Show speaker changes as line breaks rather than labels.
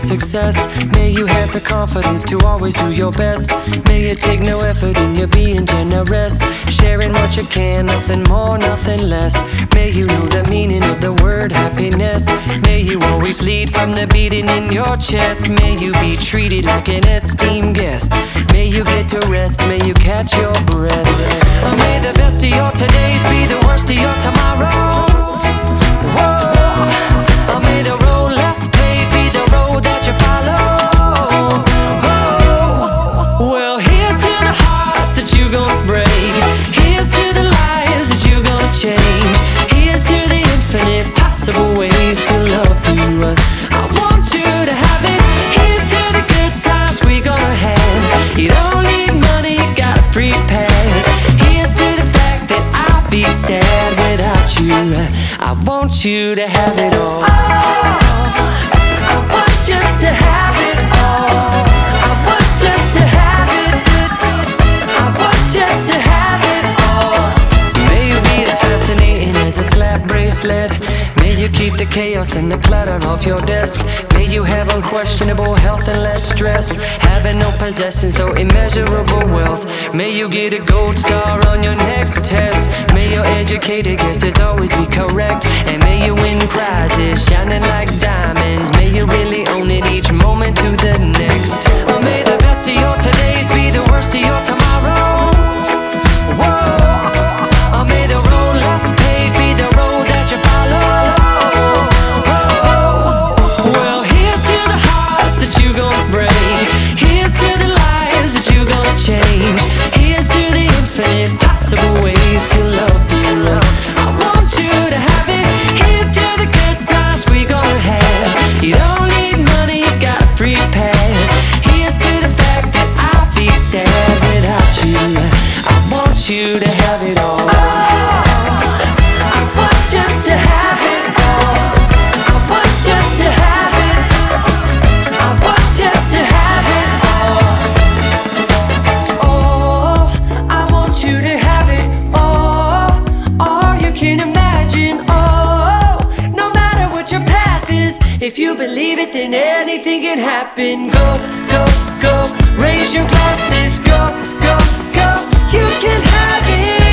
success. May you have the confidence to always do your best. May you take no effort in your being generous, sharing what you can, nothing more, nothing less. May you know the meaning of the word happiness. May you always lead from the beating in your chest. May you be treated like an esteemed guest. May you get to rest, may you catch your breath. Oh, may the best of your todays be the worst of your tomorrows. Whoa. Oh, may the road less paved be the road that you follow. Oh. Well, here's to the hearts that you're gonna break. Here's to the lives that you're gonna change. Here's to the infinite possible ways to love you. I want you to have it. Here's to the good times we're gonna have. You don't need money, you got a free pass. Here's to the fact that I'll be sad without you. I want you to have it all. I want you to have it all. I want you to have it. I want you to have it all. May you be as fascinating as a slap bracelet. May you keep the chaos and the clutter off your desk. May you have unquestionable health and less stress. Having no possessions, though immeasurable wealth. May you get a gold star on your next test. May your educated guesses always be correct. And may you win prizes shining like diamonds. May you really own it each moment to the next. Or may the best of your todays be the worst of your tomorrows. Whoa. Or may the road less paved be the road that you follow. Well, here's to the hearts that you're gonna break. Here's to the lives that you're gonna change. Here's to the infinite possible ways to love you. I want you to have it. Here's to the good times we're gonna have. You don't need money, you got a free pass. Here's to the fact that I'll be sad without you. I want you to have it all. I want you to have it all. I want you to have it. I want you to have it all. Oh, I want you to have it all you can imagine. Oh, no matter what your path is, if you believe it, then anything can happen. Go, go, go, raise your glasses. Go, go, go, you can have it.